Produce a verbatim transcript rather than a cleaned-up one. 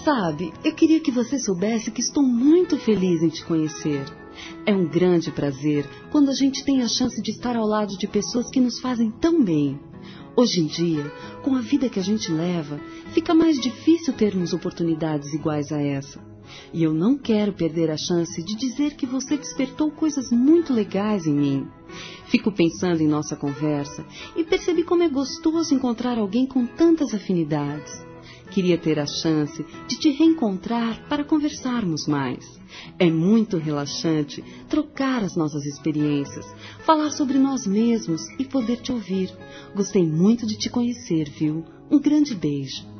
Sabe, eu queria que você soubesse que estou muito feliz em te conhecer. É um grande prazer quando a gente tem a chance de estar ao lado de pessoas que nos fazem tão bem. Hoje em dia, com a vida que a gente leva, fica mais difícil termos oportunidades iguais a essa. E eu não quero perder a chance de dizer que você despertou coisas muito legais em mim. Fico pensando em nossa conversa e percebi como é gostoso encontrar alguém com tantas afinidades. Queria ter a chance de te reencontrar para conversarmos mais. É muito relaxante trocar as nossas experiências, falar sobre nós mesmos e poder te ouvir. Gostei muito de te conhecer, viu? Um grande beijo.